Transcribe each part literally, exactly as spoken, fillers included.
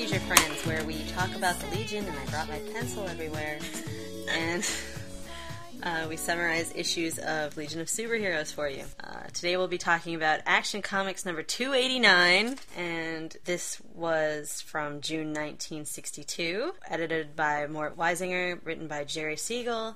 Leisure Friends, where we talk about the Legion, and I brought my pencil everywhere, and uh, we summarize issues of Legion of Superheroes for you. Uh, today we'll be talking about Action Comics number two eighty-nine, and this was from June nineteen sixty-two, edited by Mort Weisinger, written by Jerry Siegel,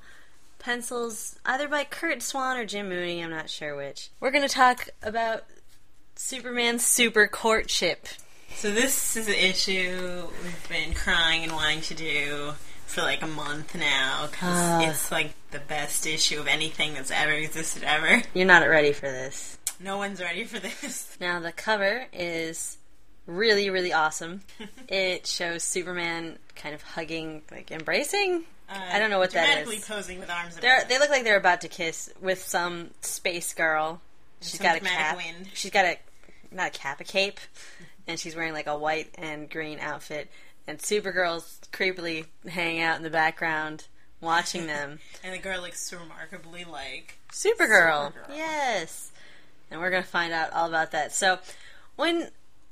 pencils either by Kurt Swan or Jim Mooney, I'm not sure which. We're going to talk about Superman's Super Courtship. So this is an issue we've been crying and wanting to do for like a month now, because uh, it's like the best issue of anything that's ever existed ever. You're not ready for this. No one's ready for this. Now the cover is really, really awesome. It shows Superman kind of hugging, like embracing? Uh, I don't know what that is. Dramatically posing with arms about. They look like they're about to kiss with some space girl. She's got a cap. Wind. She's got a, not a cap, a cape. And she's wearing like a white and green outfit. And Supergirl's creepily hanging out in the background, watching them. And the girl looks remarkably like Supergirl. Supergirl. Yes. And we're going to find out all about that. So, when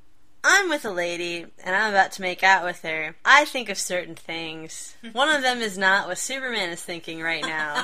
I'm with a lady and I'm about to make out with her, I think of certain things. One of them is not what Superman is thinking right now.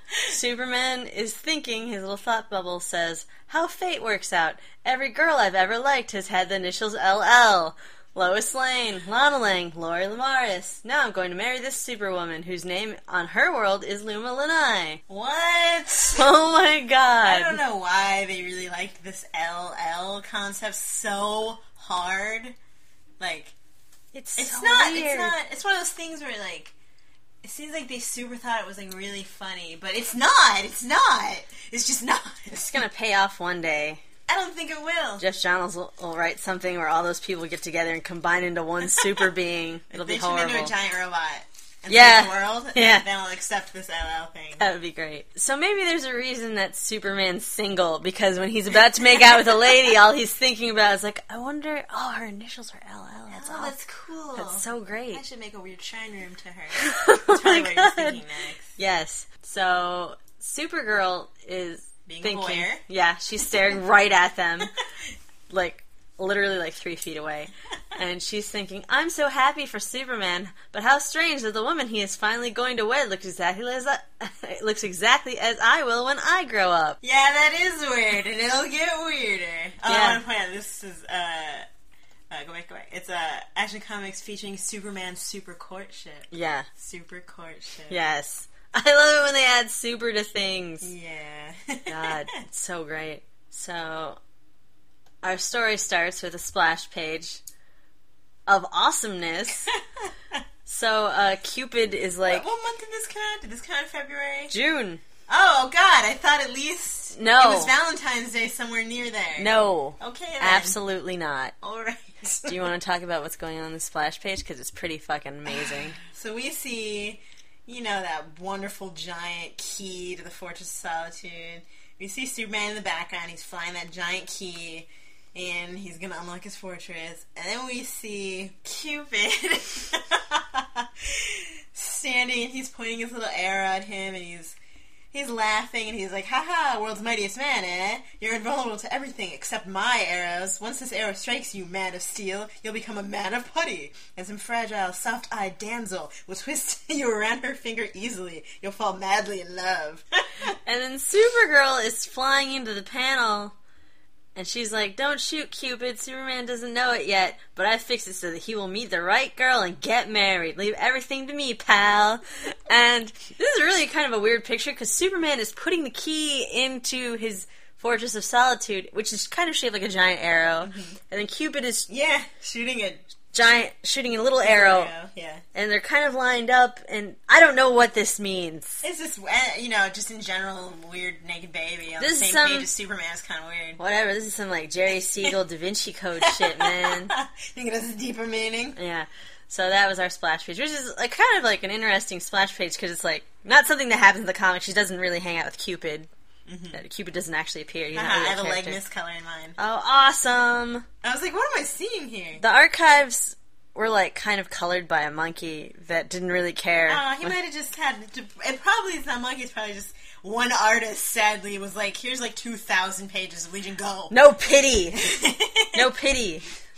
Superman is thinking, his little thought bubble says, how fate works out. Every girl I've ever liked has had the initials L L. Lois Lane, Lana Lang, Lori Lamaris. Now I'm going to marry this superwoman whose name on her world is Luma Lanai. What? Oh my god. I don't know why they really liked this L L concept so hard. Like, it's it's so not, weird. it's not, it's one of those things where, like, it seems like they super thought it was, like, really funny, but it's not, it's not. It's just not. It's gonna pay off one day. I don't think it will. Jeff Johns will, will write something where all those people get together and combine into one super being. It'll they be horrible. They should into a giant robot. And yeah. save the world, yeah. And then I'll accept this L L thing. That would be great. So maybe there's a reason that Superman's single, because when he's about to make out with a lady, all he's thinking about is like, I wonder, oh, her initials are L L. That's oh, awesome. That's cool. That's so great. I should make a weird shine room to her. Oh That's probably my what God. he's thinking next. Yes. So Supergirl is Being thinking, a voyeur. Yeah, she's staring right at them, like literally like three feet away, and she's thinking, I'm so happy for Superman, but how strange that the woman he is finally going to wed looks exactly as I, looks exactly as I will when I grow up. Yeah, that is weird, and it'll get weirder. Oh, Yeah. I want to point out, this is, uh, uh, go back, go back. It's, uh, Action Comics featuring Superman's Super Courtship. Yeah. Super Courtship. Yes. I love it when they add super to things. Yeah. God, it's so great. So, our story starts with a splash page of awesomeness. So, uh, Cupid is like... What, what month did this come out? Did this come out in February? June. Oh, God, I thought at least No. it was Valentine's Day somewhere near there. No. Okay, then. Absolutely not. Alright. Do you want to talk about what's going on in the splash page? Because it's pretty fucking amazing. So we see, you know, that wonderful giant key to the Fortress of Solitude. We see Superman in the background. He's flying that giant key, and he's going to unlock his fortress. And then we see Cupid standing, and he's pointing his little arrow at him, and he's he's laughing, and he's like, haha, world's mightiest man, eh? You're invulnerable to everything except my arrows. Once this arrow strikes you, man of steel, you'll become a man of putty. And some fragile, soft-eyed damsel will twist you around her finger easily. You'll fall madly in love. And then Supergirl is flying into the panel, and she's like, don't shoot, Cupid. Superman doesn't know it yet, but I fixed it so that he will meet the right girl and get married. Leave everything to me, pal. And this is really kind of a weird picture, because Superman is putting the key into his Fortress of Solitude, which is kind of shaped like a giant arrow. Mm-hmm. And then Cupid is... Yeah, shooting a... giant, shooting a little arrow. arrow. Yeah. And they're kind of lined up, and I don't know what this means. It's just, you know, just in general, weird naked baby on This the is same some- page as Superman is kind of weird. Whatever, this is some, like, Jerry Siegel Da Vinci Code shit, man. Think it has a deeper meaning? Yeah. So that was our splash page, which is like kind of like an interesting splash page, because it's like not something that happens in the comics. She doesn't really hang out with Cupid. Mm-hmm. Cupid doesn't actually appear. He's uh-huh, not really I have a leg character. miscolor in mine. Oh, awesome! I was like, what am I seeing here? The archives were like kind of colored by a monkey that didn't really care. Oh, he might have just had to, it probably is not monkey, it's probably just one artist sadly was like, here's like two thousand pages of Legion, go. No pity! No pity!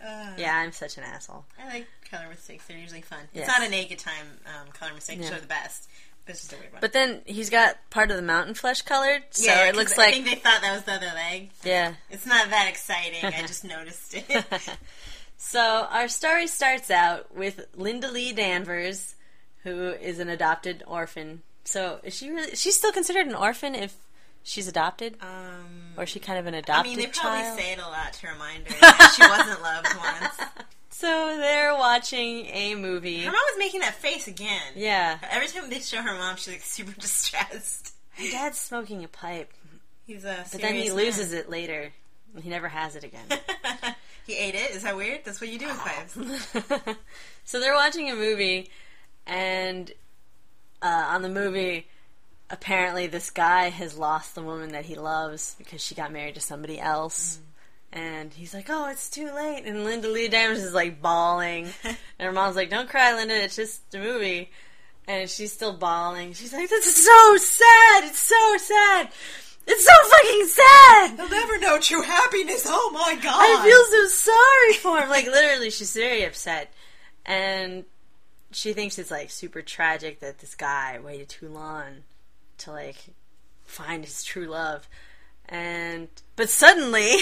Uh, Yeah, I'm such an asshole. I like color mistakes. They're usually fun. Yes. It's not a naked time um, color mistakes Yeah. are the best. It's just a weird one. But then he's got part of the mountain flesh colored, so yeah, it looks 'cause like... I think they thought that was the other leg. Yeah. It's not that exciting. I just noticed it. So our story starts out with Linda Lee Danvers, who is an adopted orphan. So is she really... She's still considered an orphan if she's adopted? Um, Or is she kind of an I adopted mean, they probably child? say it a lot to remind her that she wasn't loved once. So they're watching a movie. Her mom was making that face again. Yeah. Every time they show her mom, she's like super distressed. My dad's smoking a pipe. He's a But then he loses it later. He never has it again. He ate it? Is that weird? That's what you do with pipes. So they're watching a movie, and uh, on the movie, apparently this guy has lost the woman that he loves because she got married to somebody else. Mm. And he's like, oh, it's too late. And Linda Lee Danvers is like bawling. And her mom's like, don't cry, Linda, it's just a movie. And she's still bawling. She's like, this is so sad. It's so sad. It's so fucking sad. He'll never know true happiness. Oh my god. I feel so sorry for him. Like, literally, she's very upset. And she thinks it's, like, super tragic that this guy waited too long to, like, find his true love. And, but suddenly,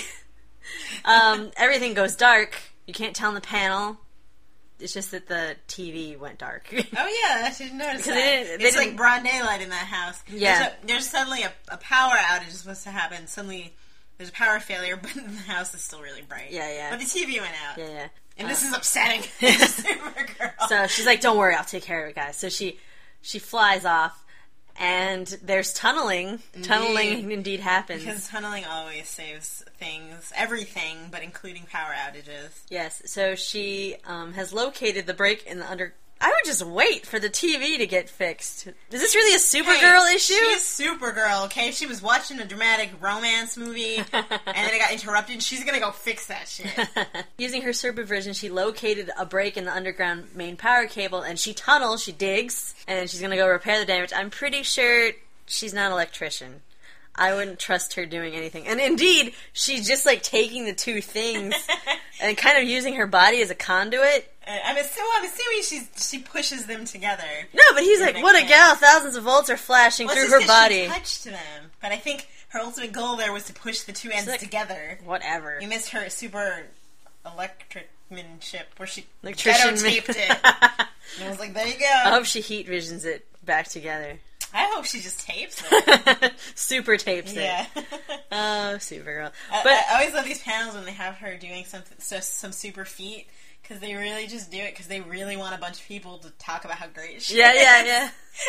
um, everything goes dark. You can't tell on the panel. It's just that the T V went dark. Oh yeah, I didn't notice that. They didn't, they it's didn't, like broad daylight in that house. Yeah. There's, a, there's suddenly a, a power outage is supposed to happen. Suddenly there's a power failure, but the house is still really bright. Yeah, yeah. But the T V went out. Yeah, yeah. And uh, this is upsetting. Supergirl. So she's like, don't worry, I'll take care of it, guys. So she she flies off, and there's tunneling. Indeed. Tunneling indeed happens. Because tunneling always saves things, everything, but including power outages. Yes, so she um, has located the break in the under... I would just wait for the T V to get fixed. Is this really a Supergirl hey, issue? She's Supergirl, okay? She was watching a dramatic romance movie, and then it got interrupted. She's gonna go fix that shit. Using her supervision, she located a break in the underground main power cable, and she tunnels, she digs, and she's gonna go repair the damage. I'm pretty sure she's not an electrician. I wouldn't trust her doing anything. And indeed, she's just like taking the two things and kind of using her body as a conduit. Uh, I'm, assuming, I'm assuming she's, she pushes them together. No, but he's like, what a gal, thousands of volts are flashing well, through it's her just 'cause body. She touched them. But I think her ultimate goal there was to push the two ends like, together. Whatever. You missed her super electricmanship where she Electrician taped it. And I was like, there you go. I hope she heat visions it back together. I hope she just tapes it. Super tapes it. Yeah. Oh, Supergirl. I, But I always love these panels when they have her doing some so, some super feat, because they really just do it because they really want a bunch of people to talk about how great she yeah, is. yeah, yeah.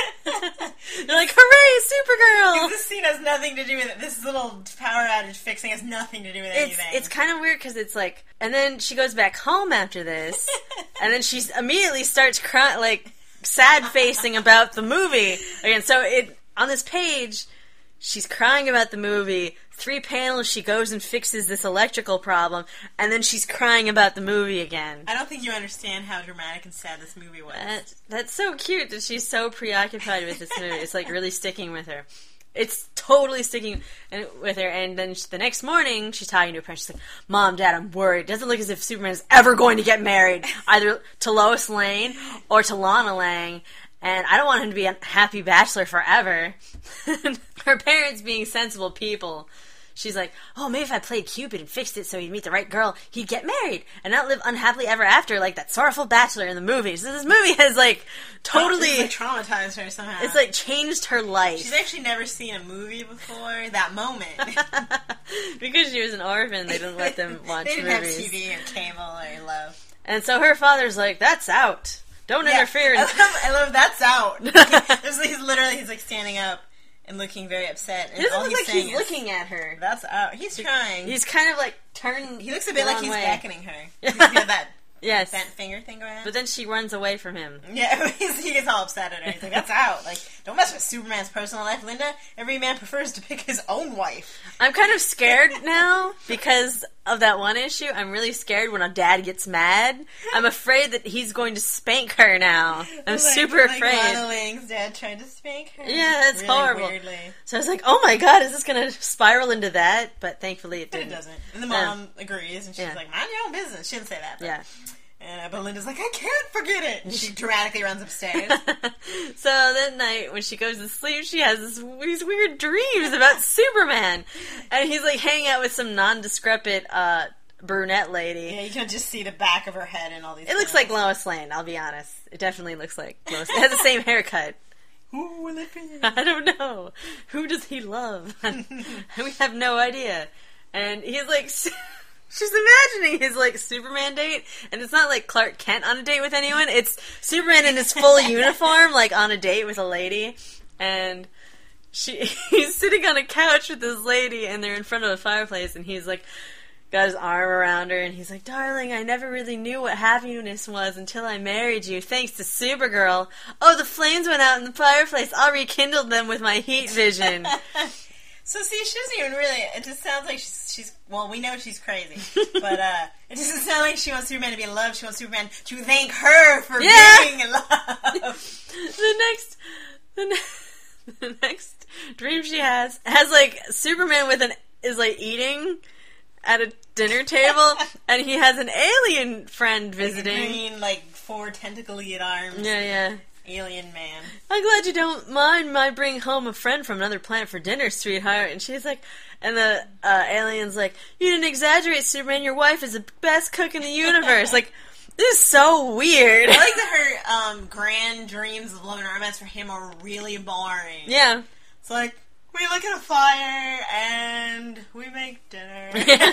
They're like, hooray, Supergirl! This scene has nothing to do with it. This little power outage fixing has nothing to do with It's anything. it's kind of weird because it's like, and then she goes back home after this, and then she immediately starts crying, like sad facing about the movie again. So it on this page, she's crying about the movie. Three panels, she goes and fixes this electrical problem, and then she's crying about the movie again. I don't think you understand how dramatic and sad this movie was. That, that's so cute that she's so preoccupied with this movie. It's like really sticking with her. It's totally sticking with her. And then the next morning, she's talking to her parents. She's like, Mom, Dad, I'm worried. It doesn't look as if Superman is ever going to get married, either to Lois Lane or to Lana Lang. And I don't want him to be a happy bachelor forever. Her parents being sensible people. She's like, oh, maybe if I played Cupid and fixed it so he'd meet the right girl, he'd get married and not live unhappily ever after like that sorrowful bachelor in the movie. So this movie has, like, totally... It's like traumatized her somehow. It's, like, changed her life. She's actually never seen a movie before that moment. Because she was an orphan, they didn't let them watch they didn't movies. have T V or cable or love. And so her father's like, that's out. Don't Yeah, interfere. I love, I love that's out. There's, he's literally, he's, like, standing up and looking very upset. And It doesn't all look he's like saying he's is, looking at her. That's out. He's trying. He's kind of, like, turned He looks a the bit like wrong he's way. beckoning her. You know that Yes. bent finger thing going on. But then she runs away from him. Yeah, he gets all upset at her. He's like, that's out. Like, don't mess with Superman's personal life, Linda. Every man prefers to pick his own wife. I'm kind of scared now because of that one issue. I'm really scared when a dad gets mad. I'm afraid that he's going to spank her now. I'm like, super like afraid. Lana Lang's dad tried to spank her. Yeah, it's really horrible. Weirdly. So I was like, oh my god, is this going to spiral into that? But thankfully it But didn't. it doesn't. And the mom uh, agrees, and she's yeah. like, mind your own business. She didn't say that. But, Yeah. And uh, but Linda's like, I can't forget it. And she dramatically runs upstairs. So that night, when she goes to sleep, she has this, these weird dreams about Superman. And he's like hanging out with some non-decrepit uh, brunette lady. Yeah, you can just see the back of her head and all these It looks things. like Lois Lane, I'll be honest. It definitely looks like Lois. It has the same haircut. Who will it be? I don't know. Who does he love? We have no idea. And he's like... She's imagining his, like, Superman date, and it's not like Clark Kent on a date with anyone. It's Superman in his full uniform, like, on a date with a lady, and she he's sitting on a couch with this lady, and they're in front of a fireplace, and he's, like, got his arm around her, and he's like, darling, I never really knew what happiness was until I married you, thanks to Supergirl. Oh, the flames went out in the fireplace. I rekindled them with my heat vision. So see, she doesn't even really. It just sounds like she's. she's well, we know she's crazy, but uh, it doesn't sound like she wants Superman to be in love. She wants Superman to thank her for Yeah. being in love. The next, the, ne- the next dream she has has like Superman with an is like eating at a dinner table, and he has an alien friend visiting. Like green, like four tentacly arms. Yeah, yeah. Alien man. I'm glad you don't mind my bringing home a friend from another planet for dinner, sweetheart. And she's like, and the uh, alien's like, you didn't exaggerate, Superman. Your wife is the best cook in the universe. Like, this is so weird. I like that her um, grand dreams of love and romance for him are really boring. Yeah. It's like, we look at a fire and we make dinner.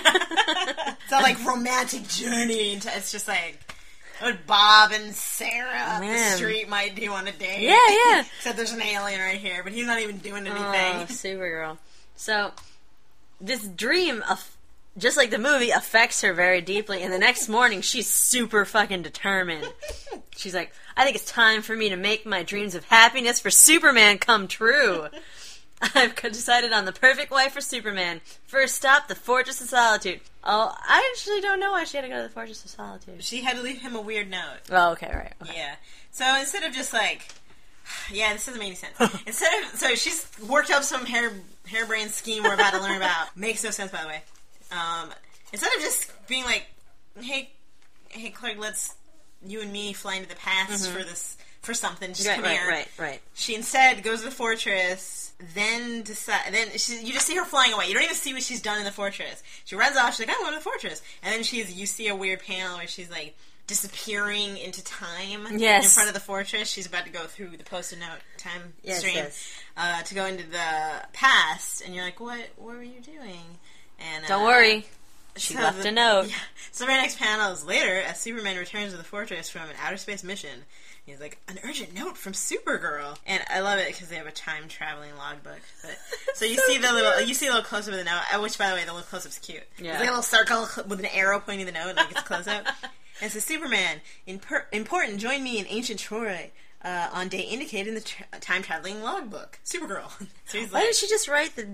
It's not like romantic journey. Into, it's just like what Bob and Sarah up the Man. street might do on a date. Yeah, yeah. Except there's an alien right here, but he's not even doing anything. Oh, Supergirl. So, this dream, of, just like the movie, affects her very deeply, and the next morning, she's super fucking determined. She's like, I think it's time for me to make my dreams of happiness for Superman come true. I've decided on the perfect wife for Superman. First stop, the Fortress of Solitude. Oh, I actually don't know why she had to go to the Fortress of Solitude. She had to leave him a weird note. Oh, okay, right. Okay. Yeah. So instead of just like, yeah, this doesn't make any sense. Instead of, so she's worked up some hair harebrained scheme we're about to learn about. Makes no sense, by the way. Um, instead of just being like, hey, hey, Clark, let's you and me fly into the past Mm-hmm. for this for something. Just Right, come right, here. right, right. She instead goes to the fortress. Then decide. Then she, you just see her flying away. You don't even see what she's done in the fortress. She runs off. She's like, "I'm going to the fortress," and then she's. You see a weird panel where she's like disappearing into time. Yes. In front of the fortress. She's about to go through the post-it note time Yes, stream yes. Uh, to go into the past. And you're like, "What? What were you doing?" And Don't uh, worry. She so left the- a note. Yeah. So the very next panel is later as Superman returns to the fortress from an outer space mission. He's like, an urgent note from Supergirl, and I love it because they have a time traveling logbook. But so you So see the little, cute. you see a little close up of the note. uh, Which, by the way, the little close up's cute. Yeah. It's like a little circle with an arrow pointing the note, like it's a close up. And it says, Superman, imper- important. Join me in ancient Troy uh, on day indicated in the tra- time traveling logbook. Supergirl. So he's Why like, didn't she just write the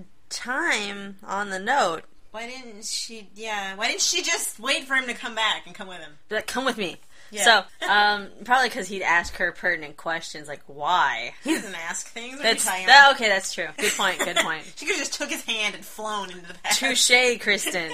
time on the note? why didn't she? Yeah, why didn't she just wait for him to come back and come with him? Be like, come with me. Yeah. So, um, probably because he'd ask her pertinent questions like, why? He doesn't ask things. What That's are you talking that, about? okay, that's true. Good point, good point. She could have just took his hand and flown into the past. Touche, Kristen.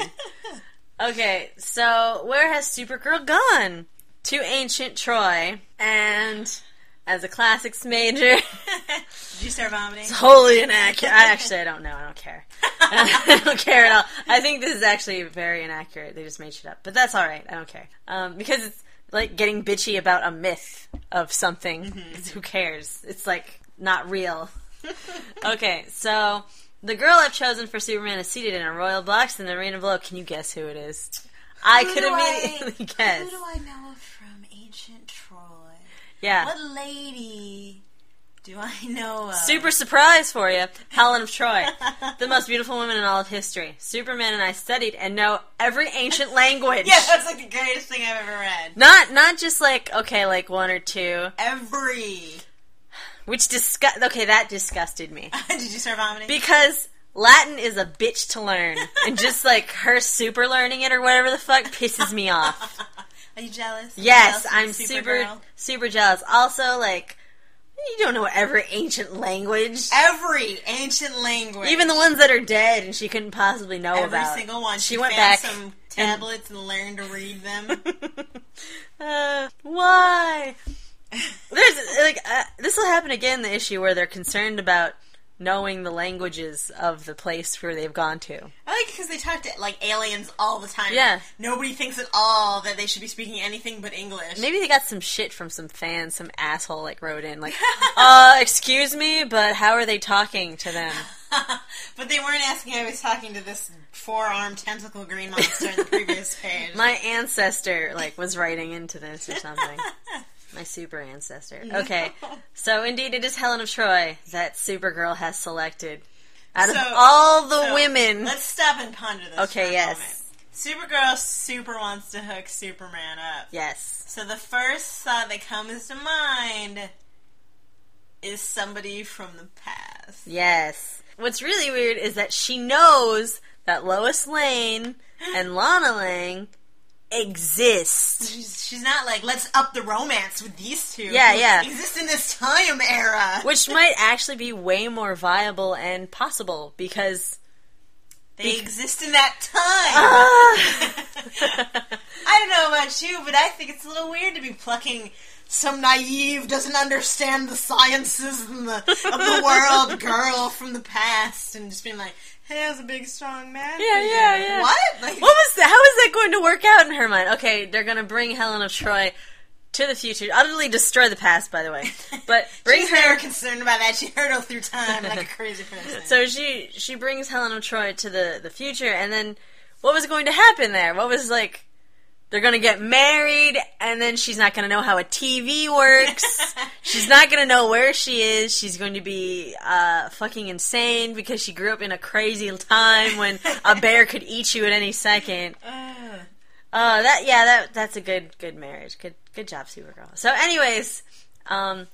Okay, so where has Supergirl gone? To ancient Troy, and as a classics major, Did you start vomiting? it's wholly inaccurate. I actually, I don't know. I don't care. I don't care at all. I think this is actually very inaccurate. They just made shit up, but that's all right. I don't care um, because it's like getting bitchy about a myth of something. Mm-hmm. Who cares? It's like not real. Okay, so the girl I've chosen for Superman is seated in a royal box in the arena below. Can you guess who it is? I Who could do immediately I, guess. Who do I know from ancient Troy? Yeah. What lady Do I know? Uh... Super surprise for you. Helen of Troy. The most beautiful woman in all of history. Superman and I studied and know every ancient language. Yeah, that's like the greatest thing I've ever read. Not not just like, okay, like one or two. Every. Which disgust... Okay, that disgusted me. Did you start vomiting? Because Latin is a bitch to learn. And just like her super learning it or whatever the fuck pisses me off. Are you jealous? Yes, jealous I'm super, super, girl? super jealous. Also, like... You don't know every ancient language. Every ancient language. Even the ones that are dead and she couldn't possibly know every about. Every single one. She, she went found back some tablets and, and learned to read them. uh, why? There's like uh, this will happen again. The issue where they're concerned about knowing the languages of the place where they've gone to. I like because they talk to like aliens all the time. Yeah. Nobody thinks at all that they should be speaking anything but English. Maybe they got some shit from some fans, some asshole like wrote in like, uh, excuse me, but how are they talking to them? But they weren't asking. I was talking to this four-armed tentacle green monster in the previous page. My ancestor like was writing into this or something. My super ancestor. Okay, so indeed it is Helen of Troy that Supergirl has selected. Out so, of all the so women... Let's stop and ponder this okay, for a yes. moment. Supergirl super wants to hook Superman up. Yes. So the first thought that comes to mind is somebody from the past. Yes. What's really weird is that she knows that Lois Lane and Lana Lang exist. She's, she's not like, let's up the romance with these two. Yeah, yeah. Exist in this time era. Which might actually be way more viable and possible because... They be- exist in that time. Uh. I don't know about you, but I think it's a little weird to be plucking some naive, doesn't understand the sciences and the, of the world girl from the past and just being like, hey, I was a big, strong man. Yeah, yeah, yeah. What? Like, what was that? How is that going to work out in her mind? Okay, they're going to bring Helen of Troy to the future. Utterly destroy the past, by the way. But bring She's her... never concerned about that. She hurtled through time like a crazy person. So she she brings Helen of Troy to the, the future, and then what was going to happen there? What was, like... They're going to get married, and then she's not going to know how a T V works. She's not going to know where she is. She's going to be uh, fucking insane because she grew up in a crazy time when a bear could eat you at any second. Uh, uh that yeah, that that's a good good marriage. Good good job, Supergirl. So, anyways, um,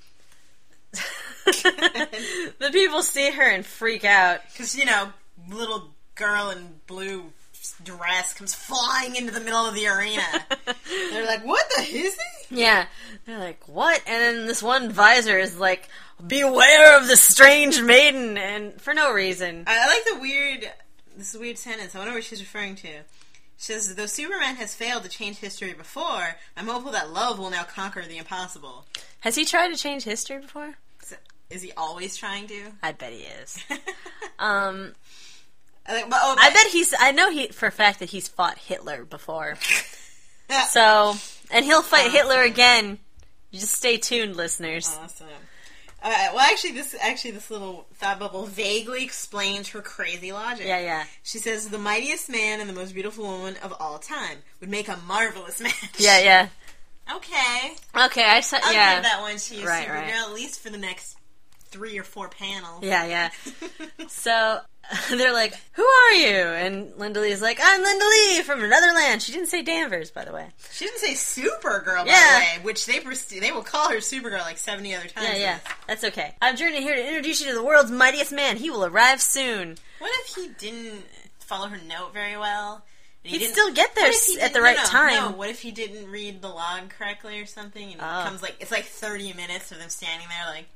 the people see her and freak out because you know, little girl in blue dress comes flying into the middle of the arena. They're like, what the is he? Yeah. They're like, what? And then this one visor is like, beware of the strange maiden, and for no reason. I, I like the weird, this weird sentence. I wonder what she's referring to. She says, though Superman has failed to change history before, I'm hopeful that love will now conquer the impossible. Has he tried to change history before? So, is he always trying to? I bet he is. um... But, oh, I bet he's... I know he for a fact that he's fought Hitler before. So... And he'll fight awesome. Hitler again. You just stay tuned, listeners. Awesome. Uh, well, actually, this actually this little thought bubble vaguely explains her crazy logic. Yeah, yeah. She says, the mightiest man and the most beautiful woman of all time would make a marvelous match. Yeah, yeah. Okay. Okay, I saw... I'll yeah. give that one to you, right, Supergirl, right. at least for the next three or four panels. Yeah, yeah. So... They're like, who are you? And Linda Lee's like, I'm Linda Lee from another land. She didn't say Danvers, by the way. She didn't say Supergirl, by yeah. the way, which they they will call her Supergirl like seventy other times. Yeah, yeah. That's okay. I'm journeying here to introduce you to the world's mightiest man. He will arrive soon. What if he didn't follow her note very well? He He'd still get there at the right no, no, time. No, what if he didn't read the log correctly or something? And oh. it comes like, it's like thirty minutes of them standing there like...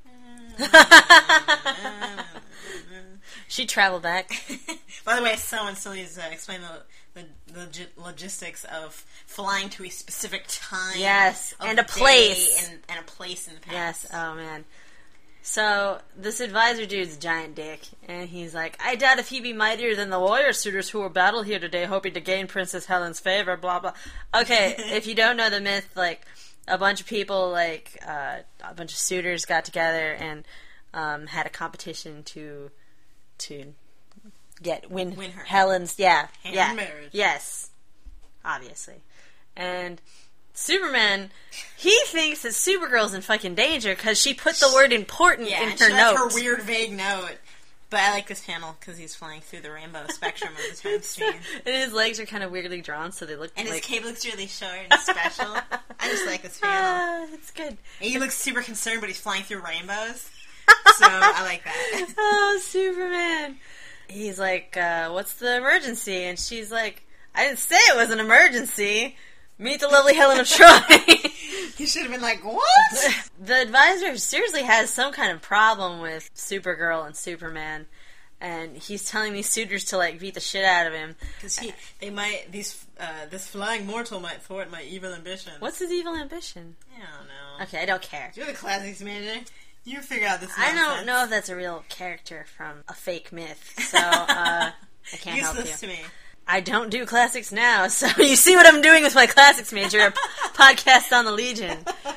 She'd travel back. By the way, someone still needs to explain the, the, the logistics of flying to a specific time. Yes, and a place. And, and a place in the past. Yes, oh man. So, this advisor dude's a giant dick, and he's like, I doubt if he be mightier than the warrior suitors who will battle here today, hoping to gain Princess Helen's favor, blah, blah. Okay, if you don't know the myth, like, a bunch of people, like, uh, a bunch of suitors got together and um, had a competition to to get win, win her Helen's, yeah, hand yeah, marriage. Yes, obviously. And Superman, he thinks that Supergirl's in fucking danger because she put the word important yeah, in and her she note. left her weird, vague note. But I like this panel because he's flying through the rainbow spectrum of the time stream. And his legs are kind of weirdly drawn, so they look and like... his cape looks really short and special. I just like this panel. Ah, it's good. And he looks super concerned, but he's flying through rainbows. So I like that. Oh, Superman. He's like, uh, what's the emergency? And she's like, I didn't say it was an emergency. Meet the lovely Helen of Troy. He should have been like, what? The advisor seriously has some kind of problem with Supergirl and Superman. And he's telling these suitors to, like, beat the shit out of him. Because he, they might, these, uh, this flying mortal might thwart my evil ambition. What's his evil ambition? I don't know. Okay, I don't care. You're the classics manager. You figure out this I nonsense. don't know if that's a real character from a fake myth, so, uh, I can't help you. Useless to me. I don't do classics now, so you see what I'm doing with my classics major, a podcast on the Legion.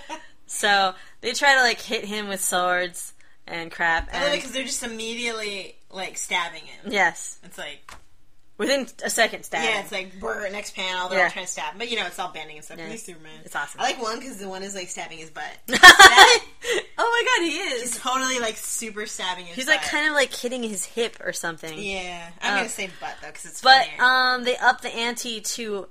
So, they try to, like, hit him with swords and crap. I love it And because they're just immediately, like, stabbing him. yes. It's like... Within a second stab. Yeah, it's like, brr, next panel, they're Yeah. all trying to stab him. But, you know, it's all bending and stuff. Yeah. He's Superman. It's awesome. I like one because the one is, like, stabbing his butt. Oh my god, he is! He's totally, like, super stabbing his He's butt. like kind of like hitting his hip or something. Yeah. I'm Uh, gonna say butt, though, because it's But funnier. um, they up the ante to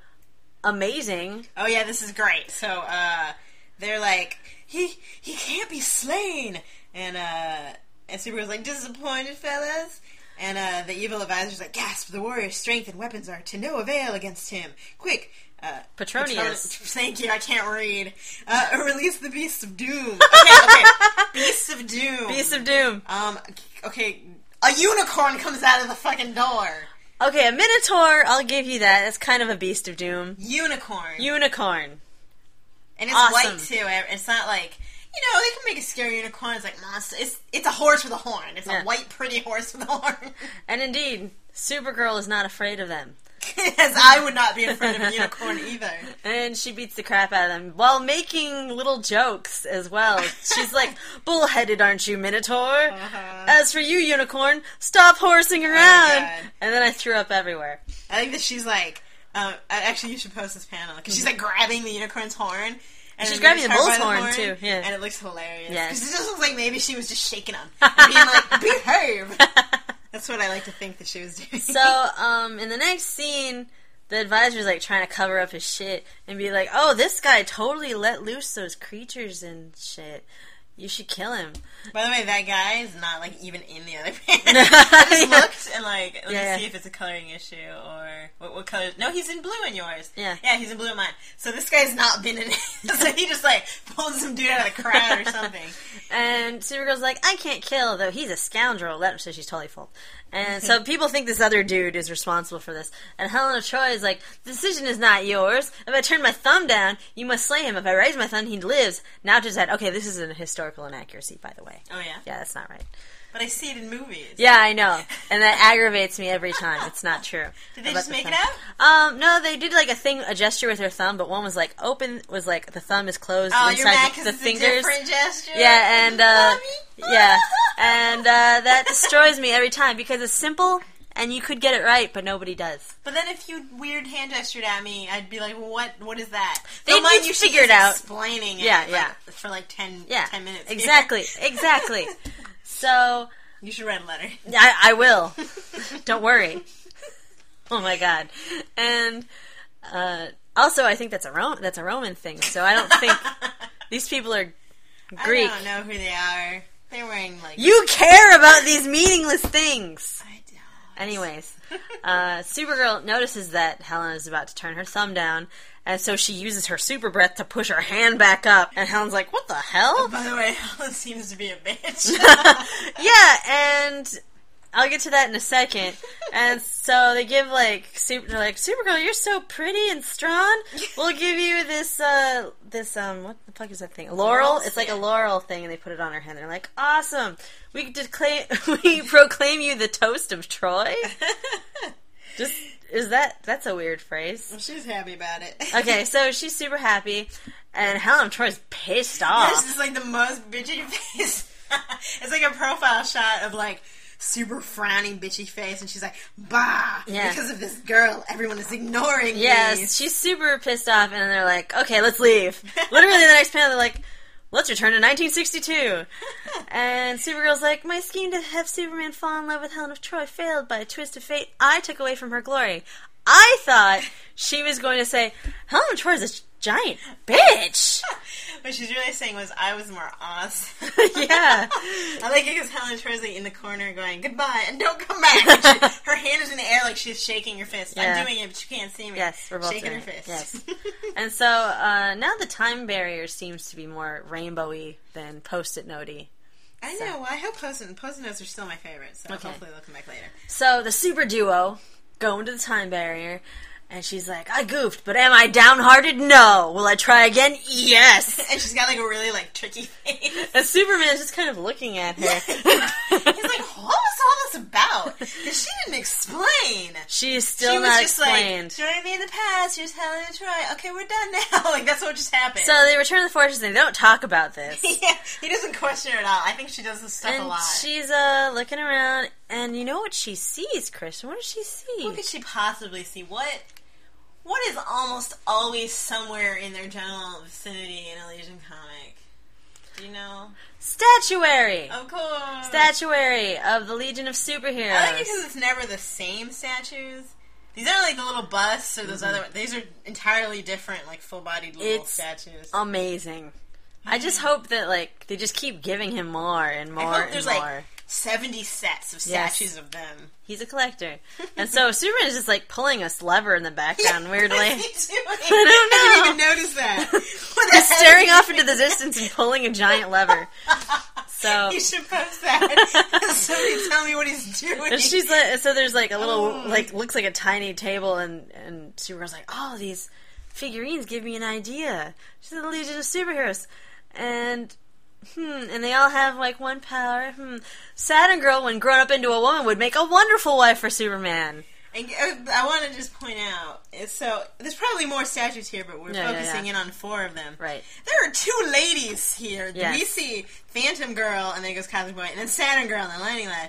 amazing. Oh, yeah, this is great. So, uh, they're like, he he can't be slain! And, uh, and Supergirl's like, disappointed, fellas? And, uh, the evil advisor's like, gasp, the warrior's strength and weapons are to no avail against him. Quick, uh... Petronius. Patron- Thank you, I can't read. Uh, release the Beasts of Doom. Okay, okay. Beasts of Doom. Beast of Doom. Um, okay, a unicorn comes out of the fucking door. Okay, a Minotaur, I'll give you that. That's kind of a Beast of Doom. Unicorn. Unicorn. And it's Awesome. white, too. It's not like... You know, they can make a scary unicorn. It's like monster. It's it's a horse with a horn. It's Yeah. a white, pretty horse with a horn. And indeed, Supergirl is not afraid of them. As I would not be afraid of a unicorn either. And she beats the crap out of them while making little jokes as well. She's like, bullheaded, aren't you, Minotaur? Uh-huh. As for you, Unicorn, stop horsing around. God. And then I threw up everywhere. I think that she's like... Um, actually, you should post this panel. Because she's like grabbing the unicorn's horn. And She's then grabbing moves the her bull's by horn, too, yeah. And it looks hilarious. Yes. Because it just looks like maybe she was just shaking him. And being like, behave! That's what I like to think that she was doing. So, um, in the next scene, the advisor's like trying to cover up his shit and be like, oh, this guy totally let loose those creatures and shit. You should kill him. By the way, that guy is not, like, even in the other panel. I just Yeah. looked and, like, let Yeah. me see if it's a coloring issue or... What, what color... No, he's in blue in yours. Yeah. Yeah, he's in blue in mine. So this guy's not been in it. So he just, like, pulls some dude out of the crowd or something. And Supergirl's like, I can't kill, though he's a scoundrel. That, so she's totally full. And so people think this other dude is responsible for this. And Helen of Troy is like, the decision is not yours. If I turn my thumb down, you must slay him. If I raise my thumb, he lives. Now to that, okay, this is a historical inaccuracy, by the way. Oh, yeah? Yeah, that's not right. But I see it in movies. Yeah, I know. And that aggravates me every time. It's not true. Did they About just the make thumb. it up? Um, no, they did like a thing, a gesture with their thumb, but one was like open, was like the thumb is closed Oh, you're inside mad the, because the it's fingers. a different gesture? Yeah, and uh, Mommy? yeah, and uh, that destroys me every time because it's simple and you could get it right, but nobody does. But then if you weird hand gestured at me, I'd be like, what? What is that? They Don't mind need you to should figure it just out. Explaining it. Yeah, like, yeah. For like ten, Yeah, ten minutes. exactly, exactly. So You should write a letter. I, I will. Don't worry. Oh my god. And uh, also, I think that's a Ro- that's a Roman thing. So I don't think these people are Greek. I don't know who they are. They're wearing like... You care about these meaningless things. I don't. Anyways, uh, Supergirl notices that Helen is about to turn her thumb down, and so she uses her super breath to push her hand back up. And Helen's like, "What the hell?" By the way, Helen seems to be a bitch. Yeah, and I'll get to that in a second. And so they give like super, they're like, Supergirl, you're so pretty and strong. We'll give you this, uh, this um, what the fuck is that thing? A laurel. Laurels? It's like Yeah. a laurel thing, and they put it on her hand. They're like, awesome. We declaim, we proclaim you the toast of Troy. Just is that that's a weird phrase. Well, she's happy about it. Okay, so she's super happy, and Helen of Troy's pissed off. This is like the most bitchy face. It's like a profile shot of like super frowning, bitchy face, and she's like, bah! Yeah. Because of this girl, everyone is ignoring me. Yes, she's super pissed off, and they're like, okay, let's leave. Literally the next panel, they're like, let's return to nineteen sixty-two. And Supergirl's like, my scheme to have Superman fall in love with Helen of Troy failed by a twist of fate. I took away from her glory. I thought she was going to say, Helen of Troy is a giant bitch. What she's really saying was, I was more awesome. Yeah. I like it because Helen Troy's like in the corner going, goodbye, and don't come back. She, her hand is in the air like she's shaking her fist. Yeah. I'm doing it, but you can't see me. Yes, we're both shaking her doing it. fist. Yes. And so uh, now the time barrier seems to be more rainbowy than post-it note-y. I So. know. Well, I hope post-it post notes are still my favorite, so Okay. hopefully they'll come back later. So the super duo go into the time barrier, and she's like, I goofed, but am I downhearted? No. Will I try again? Yes. And she's got like a really like tricky face. And Superman's just kind of looking at her. He's like, what was all this about? Because she didn't explain. She is still she was not just explained. like, join me in the past, here's Helen and Troy. Okay, we're done now. Like, that's what just happened. So they return to the fortress, and they don't talk about this. Yeah, he doesn't question her at all. I think she does this stuff And a lot. she's uh, looking around, and you know what she sees, Christian? What does she see? What could she possibly see? What What is almost always somewhere in their general vicinity in a Legion comic? Do you know? Statuary! Of course. Statuary of the Legion of Superheroes. I like it because it's never the same statues. These aren't like the little busts or those mm-hmm. other. These are entirely different, like full-bodied little it's statues. Amazing. I just hope that like they just keep giving him more and more I hope there's and more. like seventy sets of statues yes. of them. He's a collector, and so Superman is just like pulling a lever in the background yeah, weirdly. What is he doing? I don't know. I didn't even notice that. He's staring off into the distance and pulling a giant lever. So you should post that. Somebody tell me what he's doing. And she's like, so there's like a little, oh. like looks like a tiny table, and and Supergirl's like, oh, these figurines give me an idea. She's the Legion of Superheroes, and hmm, and they all have like one power. Hmm, Saturn Girl, when grown up into a woman, would make a wonderful wife for Superman. And I want to just point out, so there's probably more statues here, but we're yeah, focusing yeah, yeah. in on four of them. Right. There are two ladies here. Yes. We see Phantom Girl, and then goes Cosmic Boy, and then Saturn Girl, and then Lightning Lad.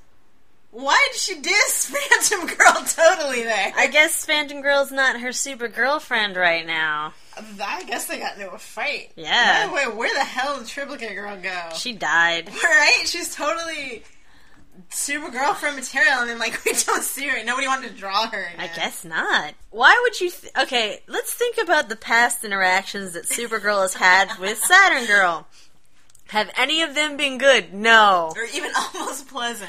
Why did she diss Phantom Girl totally there? I guess Phantom Girl's not her super girlfriend right now. I guess they got into a fight. Yeah. By the way, where the hell did Triplicate Girl go? She died. Right? She's totally Supergirl from material, and then, like, we don't see her. Nobody wanted to draw her again. I guess not. Why would you... Th- okay, let's think about the past interactions that Supergirl has had with Saturn Girl. Have any of them been good? No. Or even almost pleasant.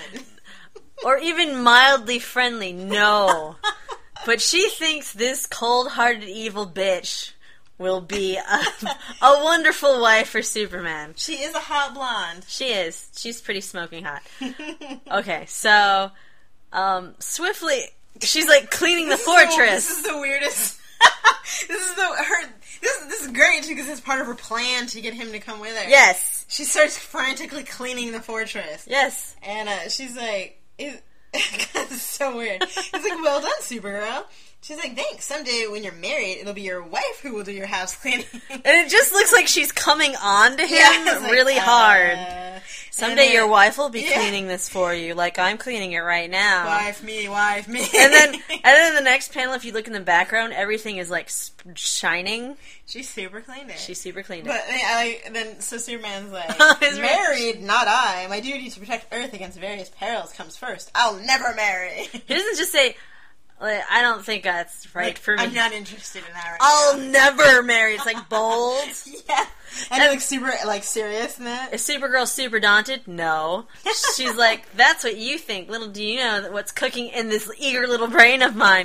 Or even mildly friendly? No. But she thinks this cold-hearted evil bitch will be a, a wonderful wife for Superman. She is a hot blonde. She is. She's pretty smoking hot. Okay, so um, swiftly, she's like cleaning the this fortress. Is the, this is the weirdest. this is the her. This this is great because it's part of her plan to get him to come with her. Yes. She starts frantically cleaning the fortress. Yes. And uh, she's like, it, "It's so weird." He's like, "Well done, Supergirl." She's like, thanks. Someday when you're married, it'll be your wife who will do your house cleaning. And it just looks like she's coming on to him yeah, really like, hard. Uh, Someday then, your wife will be yeah. cleaning this for you, like I'm cleaning it right now. Wife me, wife me. And then, and then in the next panel, if you look in the background, everything is like sp- shining. She super cleaned it. She super cleaned but, it. But I, then, so Superman's like, His married, reaction. not I. My duty to protect Earth against various perils comes first. I'll never marry. He doesn't just say, like, I don't think that's right like, for me. I'm not interested in that right I'll now. never marry. It's like bold. Yeah. And, and like super, like serious in that. Is Supergirl super daunted? No. She's like, that's what you think. Little do you know that what's cooking in this eager little brain of mine.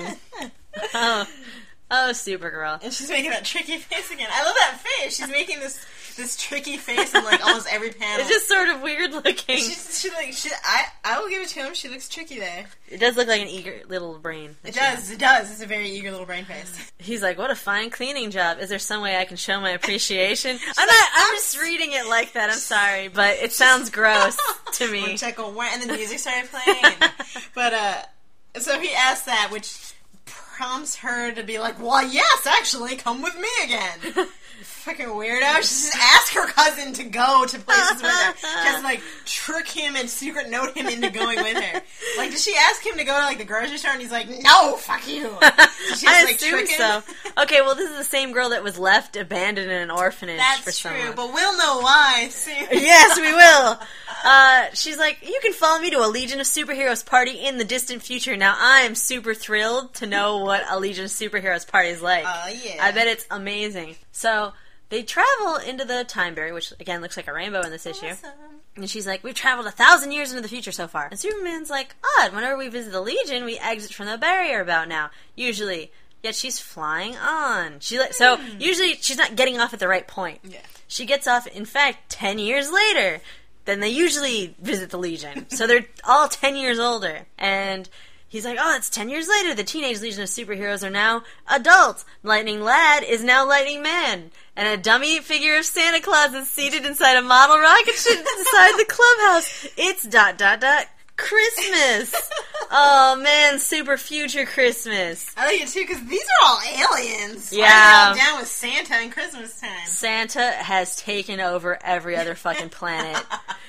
Oh, oh, Supergirl. And she's making that tricky face again. I love that face. She's making this this tricky face in like almost every panel. It's just sort of weird looking. She's, she like she, I I will give it to him. She looks tricky there. It does look like an eager little brain. It does. It does. It's a very eager little brain face. He's like, what a fine cleaning job. Is there some way I can show my appreciation? I'm not. I'm just reading it like that. I'm sorry, but it sounds gross to me. And then the music started playing. And, but uh, so he asked that, which prompts her to be like, well, yes, actually, come with me again. Fucking weirdo. She just ask her cousin to go to places with her. Just, like, trick him and secret note him into going with her. Like, did she ask him to go to, like, the grocery store? And he's like, no, fuck you. She's, I like, assume tricking. so. Okay, well, this is the same girl that was left abandoned in an orphanage That's for true, someone. but we'll know why soon. Yes, we will. Uh, she's like, you can follow me to a Legion of Superheroes party in the distant future. Now, I'm super thrilled to know what a Legion of Superheroes party is like. Oh, yeah. I bet it's amazing. So, they travel into the Time Barrier, which, again, looks like a rainbow in this issue. Awesome. And she's like, we've traveled a thousand years into the future so far. And Superman's like, odd, whenever we visit the Legion, we exit from the barrier about now. Usually. Yet she's flying on. She like So, Hmm. usually she's not getting off at the right point. Yeah. She gets off, in fact, ten years later than they usually visit the Legion. So they're all ten years older. And he's like, oh, it's ten years later. The Teenage Legion of Superheroes are now adults. Lightning Lad is now Lightning Man. And a dummy figure of Santa Claus is seated inside a model rocket ship inside the clubhouse. It's dot dot dot Christmas. Oh, man, super future Christmas. I like it too, because these are all aliens. Yeah. Why are they all down with Santa in Christmas time? Santa has taken over every other fucking planet.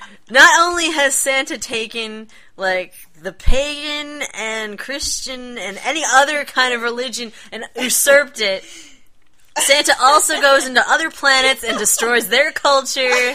Not only has Santa taken, like, the pagan and Christian and any other kind of religion and usurped it, Santa also goes into other planets and destroys their culture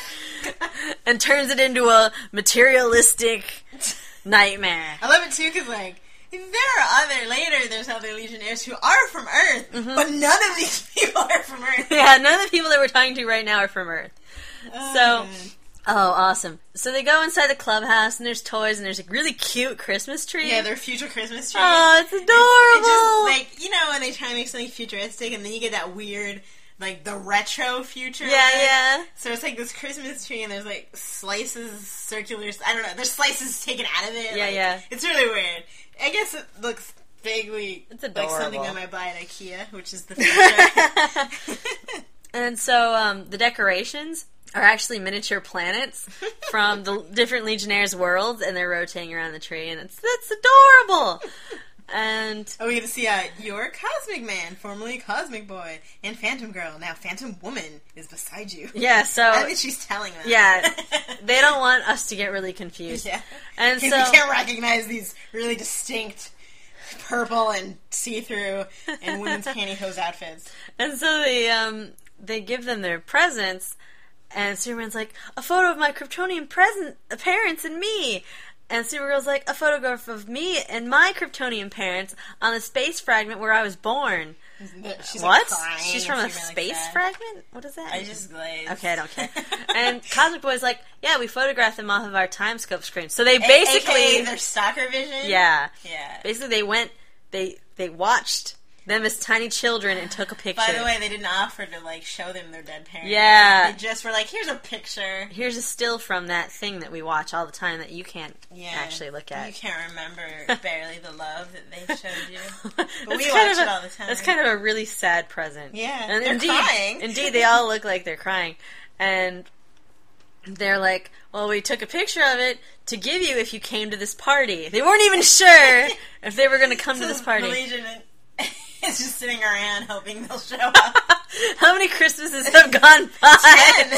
and turns it into a materialistic nightmare. I love it too, because, like, there are other, later there's other Legionnaires who are from Earth, Mm-hmm. but none of these people are from Earth. Yeah, none of the people that we're talking to right now are from Earth. Oh, So, man. oh, awesome. So they go inside the clubhouse, and there's toys, and there's a really cute Christmas tree. Yeah, their future Christmas tree. Oh, it's adorable! It's just, like, you know when they try to make something futuristic, and then you get that weird, like, the retro future. yeah, yeah. So it's like this Christmas tree, and there's, like, slices, circular, I don't know, there's slices taken out of it. Yeah, like, yeah. It's really weird. I guess it looks vaguely It's like adorable. something I might buy at IKEA, which is the future. And so um, the decorations are actually miniature planets from the different Legionnaires' worlds, and they're rotating around the tree, and it's that's adorable. And Oh, we get to see uh, your Cosmic Man, formerly Cosmic Boy, and Phantom Girl. Now Phantom Woman is beside you. yeah, so I think she's telling them. yeah, they don't want us to get really confused. Yeah. And so Because we can't recognize these really distinct purple and see-through and women's pantyhose outfits. and so they um they give them their presents, and Superman's like, a photo of my Kryptonian present parents and me. And Supergirl's like, a photograph of me and my Kryptonian parents on the space fragment where I was born. She's What? Like crying She's and from a she's really space sad. fragment? What is that? I just glazed. Okay, I don't care. And Cosmic Boy's like, yeah, we photographed them off of our timescope screen. So they A- basically, A K A their stalker vision. yeah, Yeah. basically they went, they they watched them as tiny children and took a picture. By the way, they didn't offer to like show them their dead parents. Yeah. They just were like, here's a picture. Here's a still from that thing that we watch all the time that you can't Yeah. actually look You at. can't remember barely the love that they showed you. But we watch it all the time. That's kind of a really sad present. Yeah, and they're indeed, crying. Indeed, they all look like they're crying, and they're like, "Well, we took a picture of it to give you if you came to this party." They weren't even sure if they were going to come to So this party. The Legion is just sitting around hoping they'll show up. How many Christmases have gone by?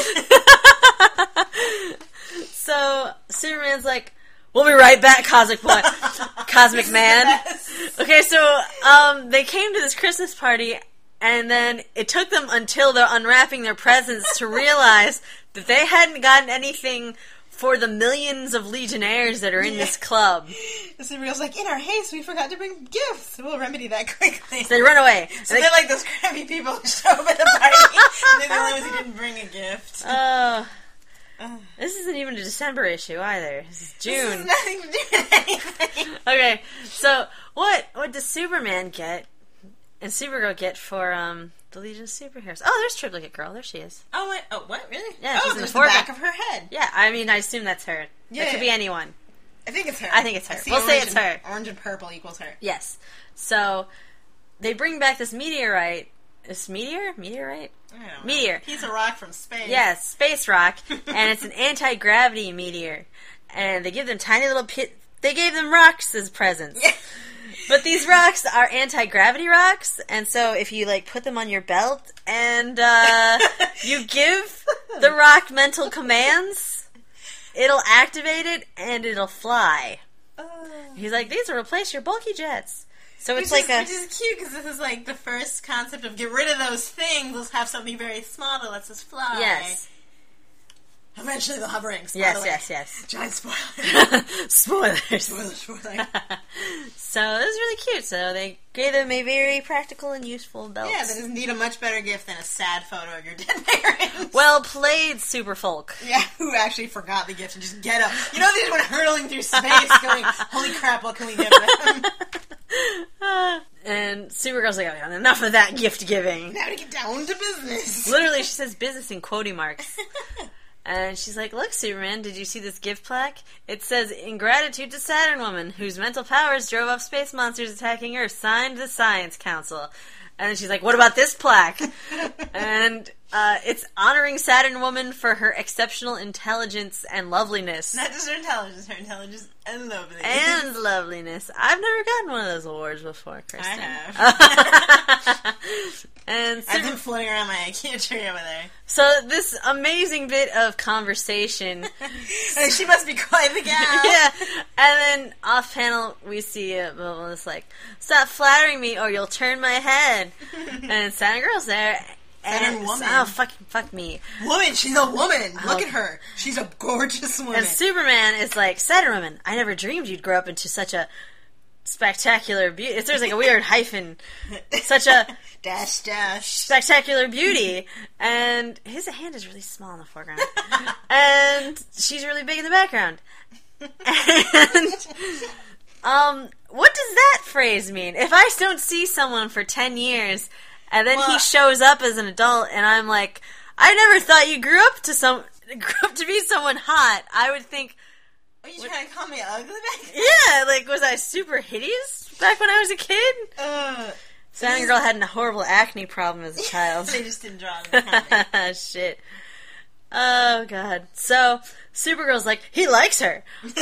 So Superman's like, "We'll be right back, Cosmic Boy, Cosmic Man." Okay, so um, they came to this Christmas party, and then it took them until they're unwrapping their presents to realize that they hadn't gotten anything for the millions of Legionnaires that are in Yeah. this club. The Supergirl's like, in our haste, we forgot to bring gifts. We'll remedy that quickly. So they run away. So And they- they're like those crappy people who show up at the party. And they're the only ones who didn't bring a gift. Oh, Ugh. this isn't even a December issue either. This is This June. has nothing to do with anything. Okay, so what what does Superman get and Supergirl get for um the Legion of Superheroes? Oh, there's Triplicate Girl. There she is. Oh, what? Oh, what? Really? Yeah, oh, she's in the there's the foreground. back of her head. Yeah, I mean, I assume that's her. Yeah. That could be anyone. I think it's her. I think it's her. see We'll say orange it's and- her. Orange and purple equals her. Yes. So they bring back this meteorite. This meteor? Meteorite? I don't know. Meteor. Piece of rock from space. Yes, space rock, and it's an anti-gravity meteor. And they give them tiny little pit. They gave them rocks as presents. Yeah. But these rocks are anti-gravity rocks, and so if you, like, put them on your belt and uh, you give the rock mental commands, it'll activate it and it'll fly. Uh, He's like, these will replace your bulky jets. So it's which like is, a... Which is cute, because this is, like, the first concept of get rid of those things, let's have something very small that lets us fly. Yes. Eventually they'll have rings. Yes, yes, yes. Giant spoiler. Spoilers. Spoiler, spoiler. So it was really cute. So they gave them a very practical and useful belt. Yeah, that doesn't need a much better gift than a sad photo of your dead parents. Well played, Super Folk. Yeah, who actually forgot the gift and just get up. You know, they just went hurtling through space going, holy crap, what can we give them? uh, and Supergirl's like, oh, enough of that gift giving. Now to get down to business. Literally, she says business in quotey marks. And she's like, look, Superman, did you see this gift plaque? It says, in gratitude to Saturn Woman, whose mental powers drove off space monsters attacking Earth, signed the Science Council. And then she's like, what about this plaque? And uh, it's honoring Saturn Woman for her exceptional intelligence and loveliness. Not just her intelligence, her intelligence and loveliness. And loveliness. I've never gotten one of those awards before, Kristen. I have. And Super- I've been floating around my IKEA tree over there. So this amazing bit of conversation. She must be quite the gal. Yeah. And then off panel we see it, but it's like, stop flattering me or you'll turn my head. And Saturn Girl's there. Saturn And, Woman. Oh, fuck, fuck me. Woman, she's a woman. Oh. Look at her. She's a gorgeous woman. And Superman is like, Saturn Woman, I never dreamed you'd grow up into such a spectacular beauty. There's like a weird hyphen. Such a dash dash spectacular beauty. And his hand is really small in the foreground. And she's really big in the background. And um, what does that phrase mean? If I don't see someone for ten years and then well, he shows up as an adult and I'm like, I never thought you grew up to some grew up to be someone hot, I would think, are you trying to call me ugly back then? Yeah, like, was I super hideous back when I was a kid? Uh, Saturn Girl had a horrible acne problem as a child. They just didn't draw the comic. Shit. Oh, God. So, Supergirl's like, he likes her.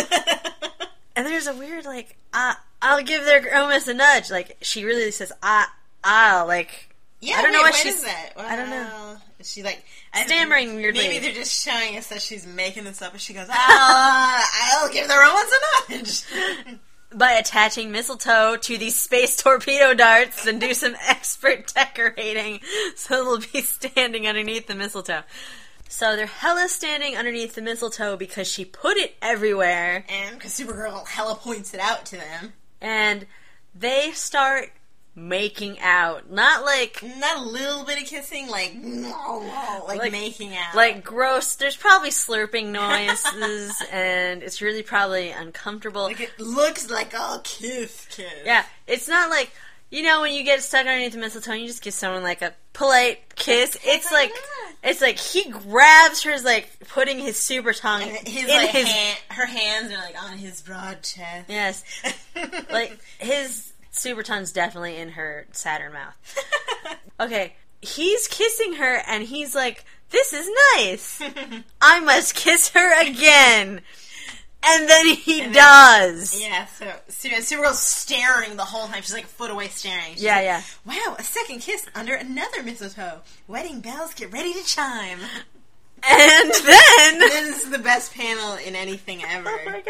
And there's a weird, like, uh, I'll give their Gromus a nudge. Like, she really says, ah, ah, like, yeah, I don't wait, know what, what she's... is that? Well, I don't know. Is she, like... Stammering weirdly. Maybe they're just showing us that she's making this up and she goes, ah, I'll give the Romans a nudge. By attaching mistletoe to these space torpedo darts and do some expert decorating so they'll be standing underneath the mistletoe. So they're hella standing underneath the mistletoe because she put it everywhere. And because Supergirl hella points it out to them. And they start making out. Not like... Not a little bit of kissing, like... Like, like making out. Like gross. There's probably slurping noises, and it's really probably uncomfortable. Like it looks like a kiss kiss. Yeah. It's not like... You know when you get stuck underneath the mistletoe and you just give someone like a polite kiss? It's like... It's like he grabs her, like, putting his super tongue his, in like, his... Hand, her hands are, like, on his broad chest. Yes. Like, his... super tongue's definitely in her Saturn mouth. Okay, he's kissing her, and he's like, this is nice. I must kiss her again. And then he and does. Then, yeah, so Supergirl's staring the whole time. She's like a foot away staring. She's yeah, like, yeah. Wow, a second kiss under another mistletoe. Wedding bells get ready to chime. And then... This is the best panel in anything ever. Oh my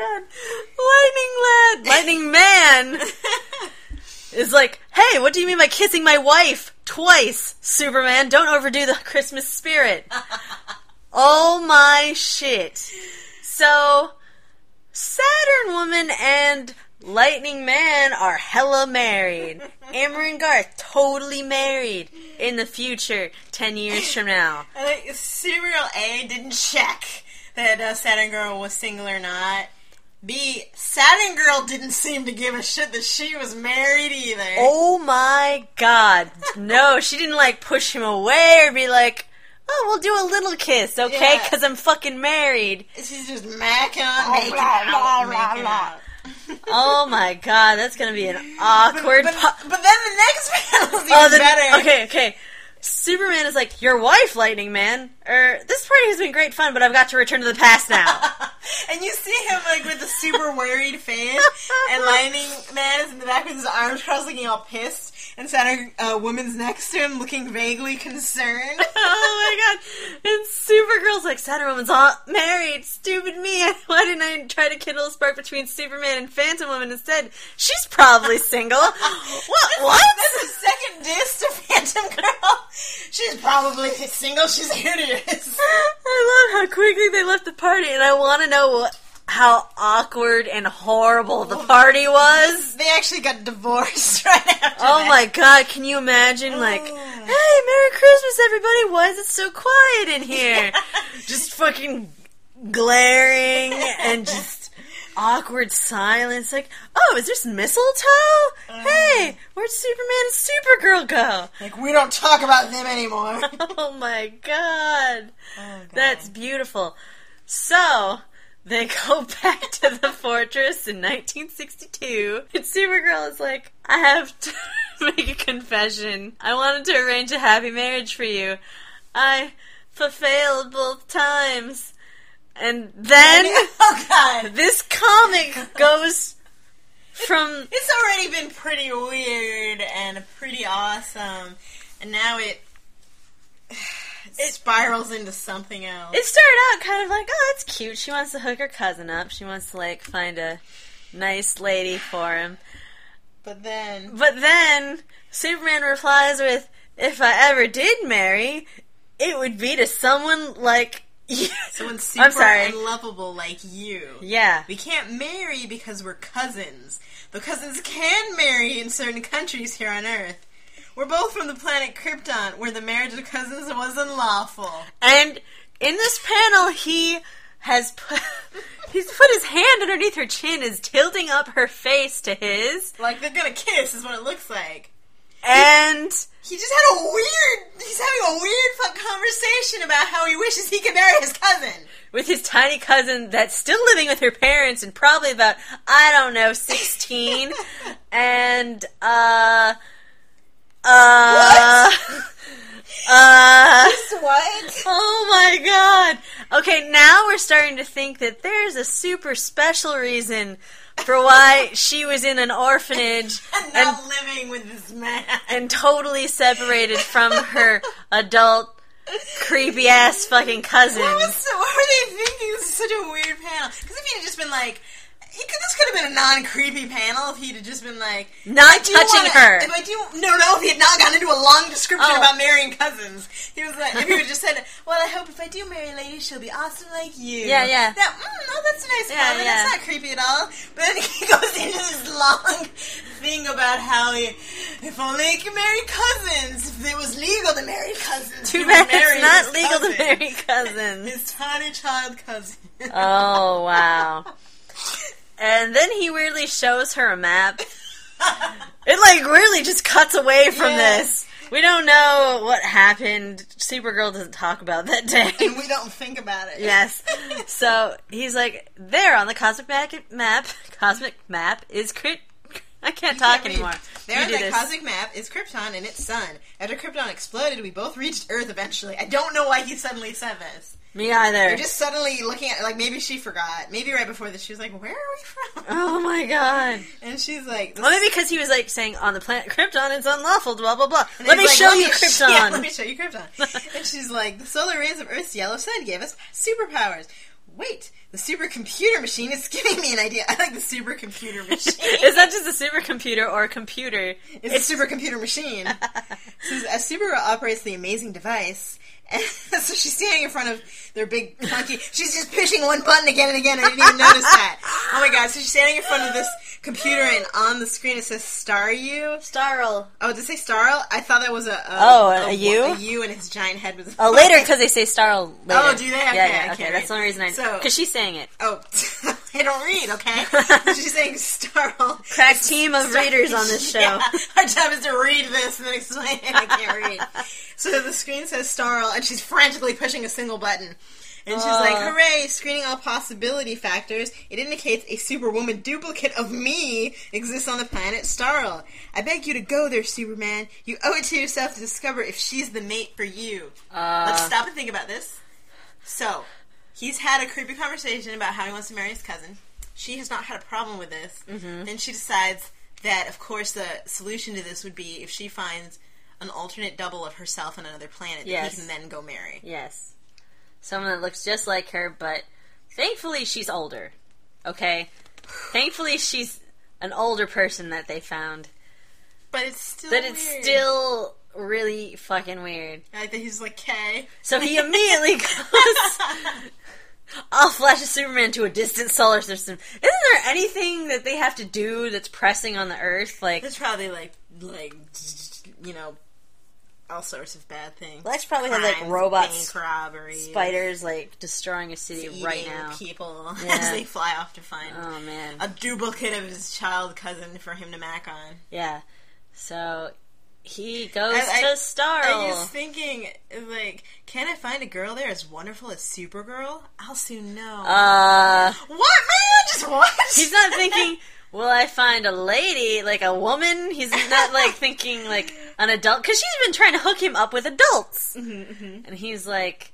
god. Lightning lad. Lightning man. Is like, hey, what do you mean by kissing my wife twice, Superman? Don't overdo the Christmas spirit. Oh my shit. So, Saturn Woman and Lightning Man are hella married. Amber and Garth totally married in the future, ten years from now. I think Supergirl A didn't check that uh, Saturn Girl was single or not. B, Saturn Girl didn't seem to give a shit that she was married either. Oh my god. No, she didn't like push him away or be like, oh, we'll do a little kiss, okay? Because yeah. I'm fucking married. She's just macking on, making out, making out. Oh my god, that's gonna be an awkward... But, po- but, but then the next panel's even oh, the, better. Okay, okay. Superman is like, your wife, Lightning Man, er, this party has been great fun, but I've got to return to the past now. And you see him, like, with a super worried face, and Lightning Man is in the back with his arms crossed, looking all pissed, and Santa uh, Woman's next to him, looking vaguely concerned. Oh my god. And Supergirl's like, Santa Woman's all married. Stupid me. Why didn't I try to kindle a spark between Superman and Phantom Woman instead? She's probably single. What? What? That's a second diss to Phantom Girl. She's probably single. She's hideous. I love how quickly they left the party, and I want to know what, how awkward and horrible the party was. They actually got divorced right after Oh that. my god, can you imagine, like, Oh. hey, Merry Christmas, everybody, why is it so quiet in here? Just fucking glaring and just awkward silence, like, oh, is this mistletoe? Uh. Hey, where'd Superman and Supergirl go? Like, we don't talk about them anymore. Oh my god. Oh, God. That's beautiful. So, they go back to the fortress in nineteen sixty-two, and Supergirl is like, I have to make a confession. I wanted to arrange a happy marriage for you. I failed both times. And then, oh god, this comic goes from... It's already been pretty weird and pretty awesome, and now it... It spirals into something else. It started out kind of like, oh, that's cute. She wants to hook her cousin up. She wants to, like, find a nice lady for him. But then... But then, Superman replies with, if I ever did marry, it would be to someone like you. Someone super I'm sorry. unlovable like you. Yeah. We can't marry because we're cousins. But cousins can marry in certain countries here on Earth. We're both from the planet Krypton, where the marriage of cousins was unlawful. And in this panel, he has put... He's put his hand underneath her chin, is tilting up her face to his. Like, they're gonna kiss, is what it looks like. And... He just had a weird... He's having a weird fuck conversation about how he wishes he could marry his cousin. With his tiny cousin that's still living with her parents and probably about, I don't know, sixteen. And, uh... Uh... What? Uh... What? Oh my god! Okay, now we're starting to think that there's a super special reason for why she was in an orphanage and not and, living with this man. And totally separated from her adult, creepy-ass fucking cousin. What, was, what were they thinking? This is such a weird panel. Because if he had just been like... He could, this could have been a non-creepy panel if he'd have just been like... Not touching wanna, her. If I do... No, no, if he had not gone into a long description oh. about marrying cousins. He was like... If he would have just said, well, I hope if I do marry a lady, she'll be awesome like you. Yeah, yeah. That, mm, oh, that's a nice yeah, comment. Yeah. That's not creepy at all. But then he goes into this long thing about how he... If only he could marry cousins. If it was legal to marry cousins. Too bad it's not legal cousin. to marry cousins. His tiny child cousin. Oh, wow. And then he weirdly shows her a map. It, like, really just cuts away from yeah. this. We don't know what happened. Supergirl doesn't talk about that day. And we don't think about it. Yes. So, he's like, there on the cosmic map, cosmic map is Krypton. I can't you talk can't anymore. There on the this. cosmic map is Krypton and its sun. After Krypton exploded, we both reached Earth eventually. I don't know why he suddenly said this. Me either. You're just suddenly looking at, like, maybe she forgot. Maybe right before this, she was like, where are we from? Oh my god. And she's like... Well, maybe because he was, like, saying, on the planet Krypton, it's unlawful, blah, blah, blah. Let me like, show let you me Krypton. Yeah, let me show you Krypton. And she's like, the solar rays of Earth's yellow sun gave us superpowers. Wait, the supercomputer machine is giving me an idea. I like the supercomputer machine. Is that just a supercomputer or a computer? It's, it's a supercomputer machine. Says, as Supergirl operates the amazing device... And so she's standing in front of their big clunky... She's just pushing one button again and again. I didn't even notice that. Oh my god. So she's standing in front of this computer and on the screen it says Star-U. Starl. Oh, did it say Starl? I thought that was a... a oh, a, a, a U? A U and his giant head was... Oh, later because they say Starl later. Oh, do they? Okay, yeah, yeah, okay. That's the only reason I... Because so, she's saying it. Oh, I don't read, okay? She's saying Starl. Crack team of Star- readers on this show. Yeah, our job is to read this and then explain it. I can't read. So the screen says Starl, and she's frantically pushing a single button. And she's uh. like, hooray, screening all possibility factors. It indicates a Superwoman duplicate of me exists on the planet Starl. I beg you to go there, Superman. You owe it to yourself to discover if she's the mate for you. Uh. Let's stop and think about this. So, he's had a creepy conversation about how he wants to marry his cousin. She has not had a problem with this. Mm-hmm. Then she decides that, of course, the solution to this would be if she finds an alternate double of herself on another planet yes. that he can then go marry. Yes. Someone that looks just like her, but thankfully she's older. Okay? Thankfully she's an older person that they found. But it's still But weird. it's still really fucking weird. I like that he's like, Kay. So he immediately goes, I'll flash a Superman to a distant solar system. Isn't there anything that they have to do that's pressing on the Earth? Like, there's probably like, like, you know, all sorts of bad things. Lex probably had like robots, bank robberies, spiders, like destroying a city right now. People yeah. as they fly off to find oh, man. a duplicate of his child cousin for him to mac on. Yeah, so he goes I, to I, Starl. I was thinking, like, can I find a girl there as wonderful as Supergirl? I'll soon know. Uh, what, man? Just what? He's not thinking, will I find a lady, like a woman? He's not, like, thinking, like, an adult. Because she's been trying to hook him up with adults. Mm-hmm, mm-hmm. And he's like,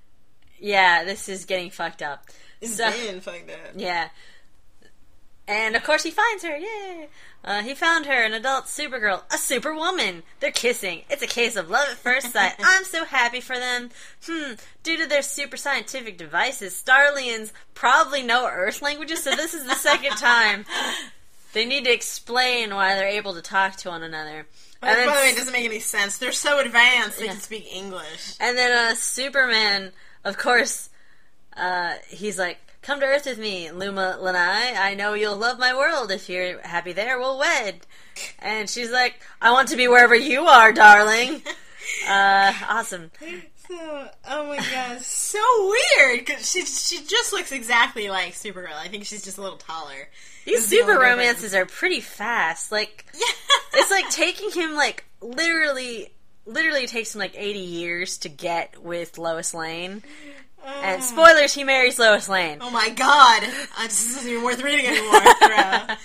yeah, this is getting fucked up. It's so, being fucked up. Yeah. And, of course, he finds her. Yay! Uh, he found her, an adult Supergirl, a superwoman. They're kissing. It's a case of love at first sight. I'm so happy for them. Hmm, due to their super scientific devices, Starlians probably know Earth languages, so this is the second time. They need to explain why they're able to talk to one another. Well, and by the way, it doesn't make any sense. They're so advanced, they yeah. can speak English. And then uh, Superman, of course, uh, he's like, come to Earth with me, Luma Lanai. I know you'll love my world. If you're happy there, we'll wed. And she's like, I want to be wherever you are, darling. Uh, awesome. So, oh my god, so weird. Cause she she just looks exactly like Supergirl. I think she's just a little taller. These super the romances are pretty fast. Like, yeah. It's like taking him like literally, literally takes him like eighty years to get with Lois Lane. And spoilers, he marries Lois Lane. Oh my god! Uh, this isn't even worth reading anymore.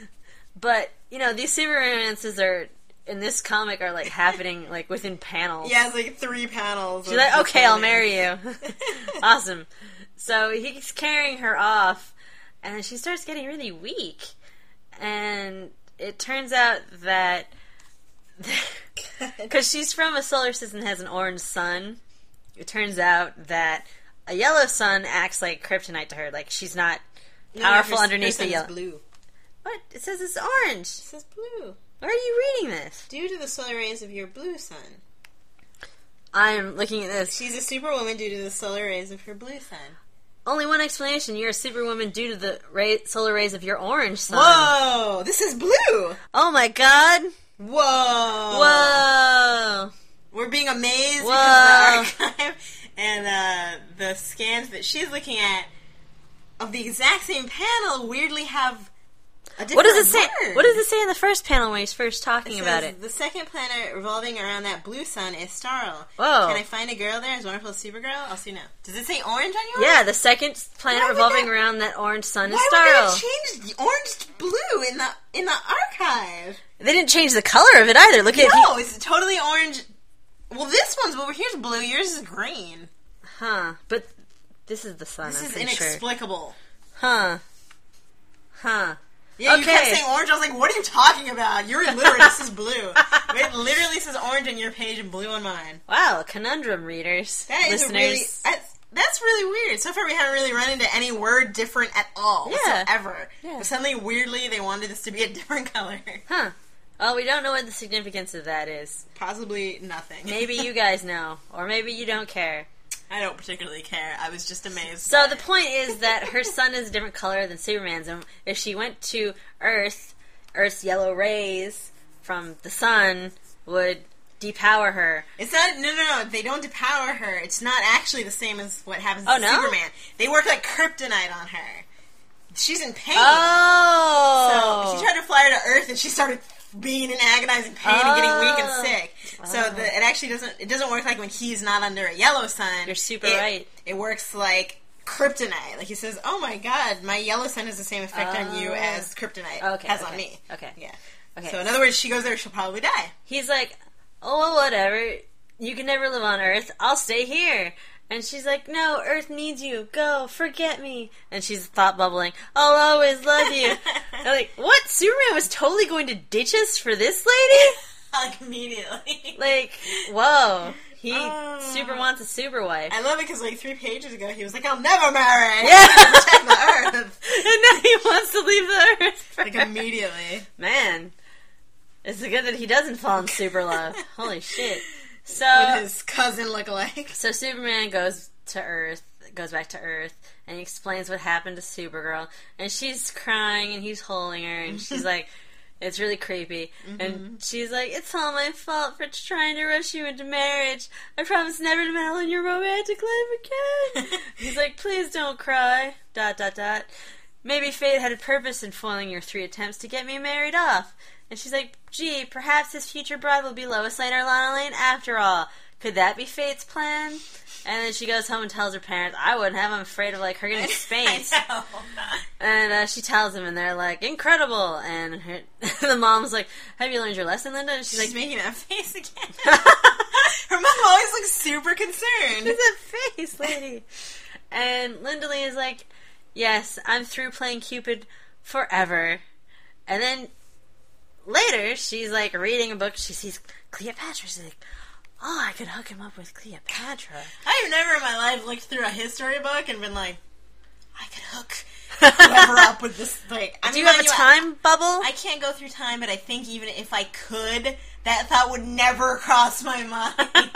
But, you know, these super romances are, in this comic, are like happening like within panels. Yeah, it's like three panels. She's like, okay, I'll marry you. Awesome. So he's carrying her off, and she starts getting really weak. And it turns out that, because she's from a solar system that has an orange sun, it turns out that a yellow sun acts like kryptonite to her. Like, she's not powerful no, her, underneath her the yellow. Blue. What? It says it's orange. It says blue. Where are you reading this? Due to the solar rays of your blue sun. I'm looking at this. She's a superwoman due to the solar rays of her blue sun. Only one explanation. You're a superwoman due to the ray- solar rays of your orange sun. Whoa! This is blue! Oh my god! Whoa! Whoa! We're being amazed Whoa. because of the archive and uh, the scans that she's looking at of the exact same panel weirdly have a different What does it say? word. What does it say in the first panel when he's first talking it about says, it? The second planet revolving around that blue sun is Starl. Whoa. Can I find a girl there as wonderful as Supergirl? I'll see now. Does it say orange on yours? Yeah, the second planet Why revolving that, around that orange sun is why Starl. Why would they change the orange to blue in the in the archive? They didn't change the color of it either. Look at No, he- it's totally orange. Well, this one's over here's blue. Yours is green. Huh. But this is the sun, This I'm is pretty inexplicable. Sure. Huh. Huh. Yeah, okay. You kept saying orange. I was like, what are you talking about? You're illiterate. This is blue. It literally says orange on your page and blue on mine. Wow, conundrum readers. That is listeners. a really... That's, that's really weird. So far we haven't really run into any word different at all. Yeah. Whatsoever. Yeah. But suddenly, weirdly, they wanted this to be a different color. Huh. Well, we don't know what the significance of that is. Possibly nothing. Maybe you guys know. Or maybe you don't care. I don't particularly care. I was just amazed. So the point is that her sun is a different color than Superman's, and if she went to Earth, Earth's yellow rays from the sun would depower her. It's not, no, no, no, they don't depower her. It's not actually the same as what happens oh, to no? Superman. They work like kryptonite on her. She's in pain. Oh! So she tried to fly her to Earth, and she started being in agonizing pain oh. and getting weak and sick. So the it actually doesn't. It doesn't work like when he's not under a yellow sun. You're super it, right. It works like kryptonite. Like he says, "Oh my god, my yellow sun has the same effect Oh. on you as kryptonite Okay, has okay. on me." Okay. Yeah. Okay. So in other words, she goes there, she'll probably die. He's like, oh, well, whatever. You can never live on Earth. I'll stay here. And she's like, no, Earth needs you. Go, forget me. And she's thought bubbling, I'll always love you. I'm like, what? Superman was totally going to ditch us for this lady? Like immediately. Like, whoa. He Oh. super wants a super wife. I love it because like three pages ago he was like, "I'll never marry." Yeah. Protect the Earth. And now he wants to leave the Earth. Like immediately. Man. It's good that he doesn't fall in super love. Holy shit. So, With his cousin lookalike. so Superman goes to Earth, goes back to Earth, and he explains what happened to Supergirl. And she's crying, and he's holding her, and she's like, it's really creepy. Mm-hmm. And she's like, it's all my fault for trying to rush you into marriage. I promise never to meddle in your romantic life again. He's like, please don't cry. Dot, dot, dot. Maybe fate had a purpose in foiling your three attempts to get me married off. And she's like, gee, perhaps his future bride will be Lois Lane or Lana Lane after all. Could that be fate's plan? And then she goes home and tells her parents, I wouldn't have, I'm afraid of, like, her getting spanked. I know. And uh, she tells them, and they're like, incredible. And her, the mom's like, have you learned your lesson, Linda? And she's She's like, making that face again. Her mom always looks super concerned. who's that face, lady? And Linda Lee is like, yes, I'm through playing Cupid forever. And then later, she's like reading a book. She sees Cleopatra. She's like, oh, I could hook him up with Cleopatra. I've never in my life looked through a history book and been like, I could hook whoever up with this. Like, I Do mean, you have a you- time bubble? I can't go through time, but I think even if I could, that thought would never cross my mind.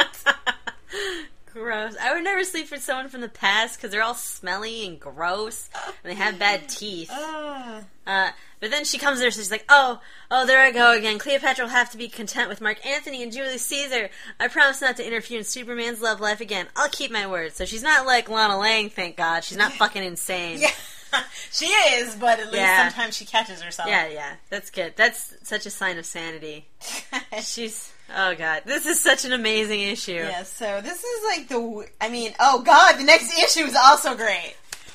Gross. I would never sleep with someone from the past because they're all smelly and gross and they have bad teeth. Ah. Uh, but then she comes there, so she's like, oh, oh, there I go again. Cleopatra will have to be content with Mark Antony and Julius Caesar. I promise not to interfere in Superman's love life again. I'll keep my word. So she's not like Lana Lang, thank God. She's not fucking insane. Yeah. She is, but at least Yeah. sometimes she catches herself. Yeah, yeah. That's good. That's such a sign of sanity. She's... Oh, God. This is such an amazing issue. Yeah, so this is like the... I mean, oh, God, the next issue is also great.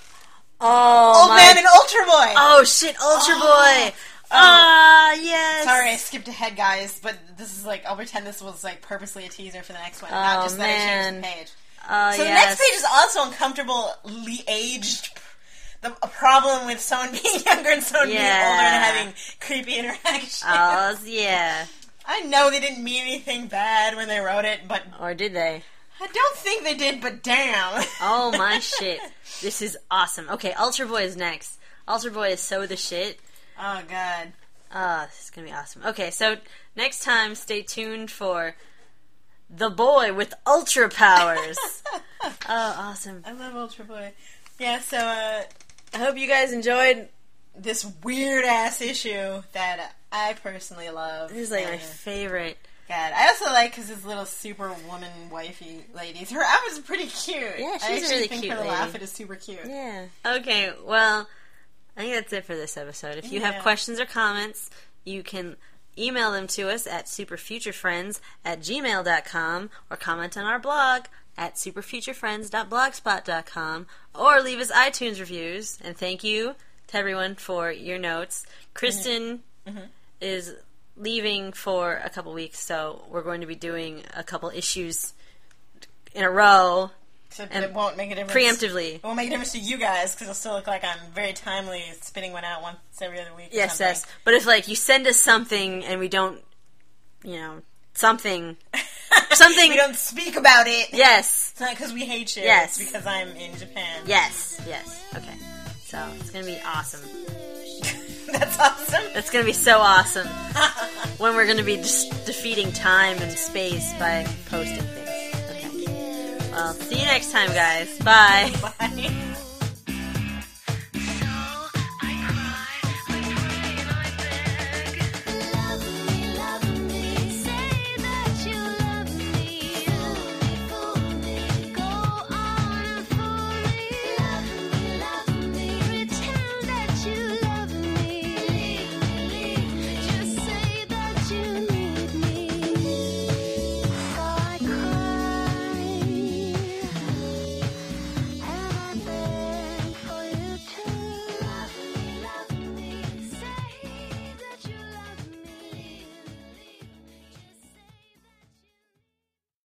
Oh, Old my... Man and Ultra Boy. Oh, shit, Ultra Oh. Boy. Ah, yes. Sorry, I skipped ahead, guys, but this is like... I'll pretend this was like purposely a teaser for the next one, Oh, not just that I man. changed the page. Oh, So the yes. next page is also uncomfortably aged. The, a problem with someone being younger and someone being older Yeah. and having creepy interactions. Oh, yeah. I know they didn't mean anything bad when they wrote it, but Or did they? I don't think they did, but damn. Oh, my shit. This is awesome. Okay, Ultra Boy is next. Ultra Boy is so the shit. Oh, God. Oh, this is going to be awesome. Okay, so next time, stay tuned for The Boy with Ultra Powers. Oh, awesome. I love Ultra Boy. Yeah, so, uh, I hope you guys enjoyed. this weird-ass issue that I personally love. This is like my And, favorite. God, I also like because his little superwoman wifey ladies. Her outfit is pretty cute. Yeah, she's I a actually really think cute her lady. outfit is super cute. Yeah. Okay, well, I think that's it for this episode. If you Yeah. have questions or comments, you can email them to us at superfuturefriends at gmail dot com or comment on our blog at superfuturefriends dot blogspot dot com or leave us iTunes reviews. And thank you to everyone for your notes. Kristen Mm-hmm. is leaving for a couple weeks, so we're going to be doing a couple issues in a row Except And it won't make a difference. preemptively. It won't make a difference to you guys because it'll still look like I'm very timely spitting one out once every other week. Or Yes, something. yes. But if, like, you send us something and we don't, you know, something, something, we don't speak about it. yes, It's not because we hate you. Yes. It's because I'm in Japan. yes, yes. Okay. So, it's gonna be awesome. That's awesome. It's gonna be so awesome when we're gonna be just defeating time and space by posting things. Okay. Well, see you next time, guys. Bye. Bye.